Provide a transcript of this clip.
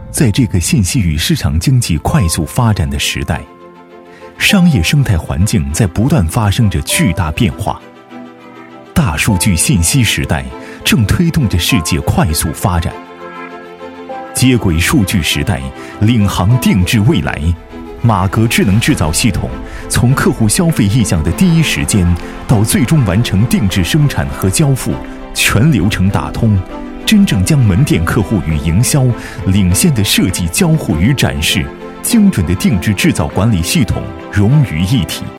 在这个信息与市场经济快速发展的时代，商业生态环境在不断发生着巨大变化。大数据信息时代正推动着世界快速发展。接轨数据时代，领航定制未来。马格智能制造系统从客户消费意向的第一时间到最终完成定制生产和交付，全流程打通，真正将门店客户与营销、领先的设计交互与展示、精准的定制制造管理系统融于一体。